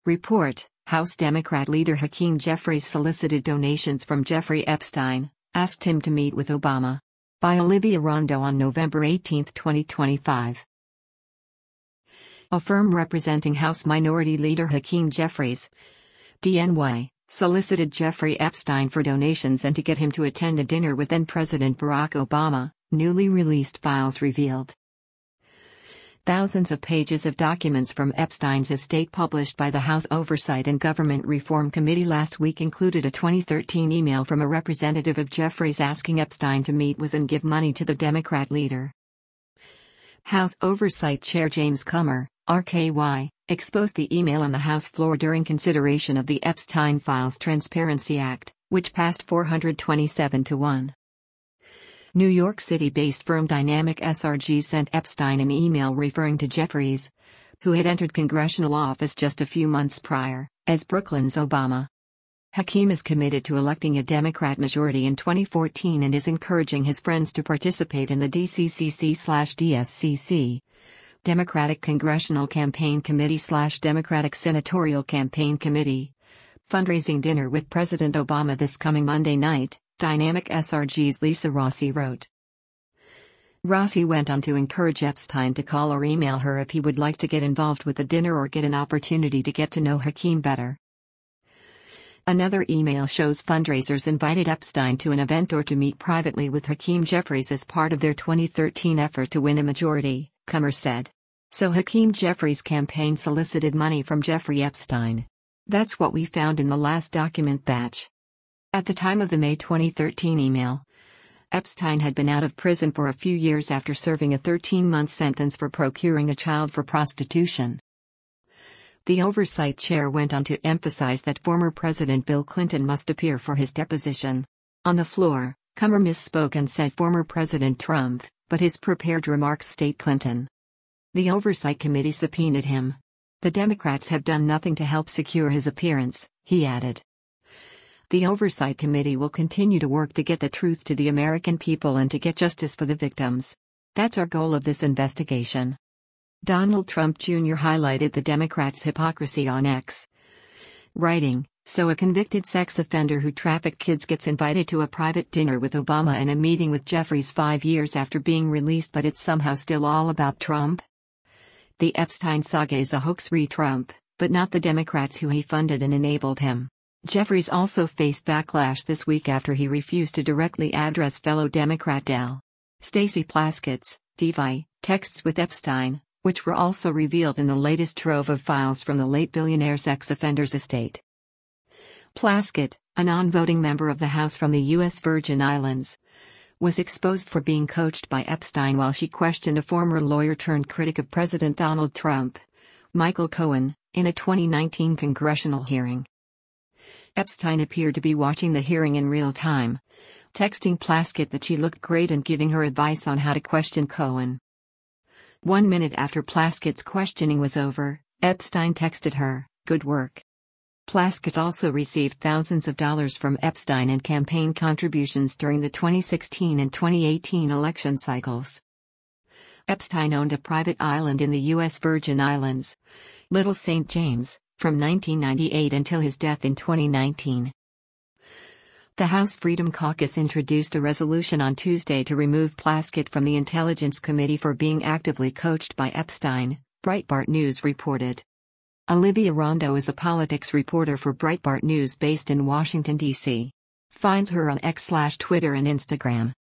Report: House Democrat leader Hakeem Jeffries solicited donations from Jeffrey Epstein, asked him to meet with Obama. By Olivia Rondo on November 18, 2025. A firm representing House Minority Leader Hakeem Jeffries, DNY, solicited Jeffrey Epstein for donations and to get him to attend a dinner with then-President Barack Obama, newly released files revealed. Thousands of pages of documents from Epstein's estate published by the House Oversight and Government Reform Committee last week included a 2013 email from a representative of Jeffries asking Epstein to meet with and give money to the Democrat leader. House Oversight Chair James Comer, RKY, exposed the email on the House floor during consideration of the Epstein Files Transparency Act, which passed 427-1. New York City-based firm Dynamic SRG sent Epstein an email referring to Jeffries, who had entered congressional office just a few months prior, as Brooklyn's Obama. Hakeem is committed to electing a Democrat majority in 2014 and is encouraging his friends to participate in the DCCC/DSCC, Democratic Congressional Campaign Committee/Democratic Senatorial Campaign Committee, fundraising dinner with President Obama this coming Monday night, Dynamic SRG's Lisa Rossi wrote. Rossi went on to encourage Epstein to call or email her if he would like to get involved with the dinner or get an opportunity to get to know Hakeem better. Another email shows fundraisers invited Epstein to an event or to meet privately with Hakeem Jeffries as part of their 2013 effort to win a majority, Comer said. So Hakeem Jeffries' campaign solicited money from Jeffrey Epstein. That's what we found in the last document batch. At the time of the May 2013 email, Epstein had been out of prison for a few years after serving a 13-month sentence for procuring a child for prostitution. The oversight chair went on to emphasize that former President Bill Clinton must appear for his deposition. On the floor, Comer misspoke and said former President Trump, but his prepared remarks state Clinton. The Oversight Committee subpoenaed him. The Democrats have done nothing to help secure his appearance, he added. The Oversight Committee will continue to work to get the truth to the American people and to get justice for the victims. That's our goal of this investigation. Donald Trump Jr. highlighted the Democrats' hypocrisy on X, writing, "So a convicted sex offender who trafficked kids gets invited to a private dinner with Obama and a meeting with Jeffries 5 years after being released, but it's somehow still all about Trump? The Epstein saga is a hoax re-Trump, but not the Democrats who he funded and enabled him." Jeffries also faced backlash this week after he refused to directly address fellow Democrat Del. Stacey Plaskett's DV texts with Epstein, which were also revealed in the latest trove of files from the late billionaire sex offender's estate. Plaskett, a non-voting member of the House from the U.S. Virgin Islands, was exposed for being coached by Epstein while she questioned a former lawyer-turned-critic of President Donald Trump, Michael Cohen, in a 2019 congressional hearing. Epstein appeared to be watching the hearing in real time, texting Plaskett that she looked great and giving her advice on how to question Cohen. 1 minute after Plaskett's questioning was over, Epstein texted her, "Good work." Plaskett also received thousands of dollars from Epstein and campaign contributions during the 2016 and 2018 election cycles. Epstein owned a private island in the U.S. Virgin Islands, Little St. James, from 1998 until his death in 2019. The House Freedom Caucus introduced a resolution on Tuesday to remove Plaskett from the Intelligence Committee for being actively coached by Epstein, Breitbart News reported. Olivia Rondo is a politics reporter for Breitbart News based in Washington, D.C. Find her on X/Twitter and Instagram.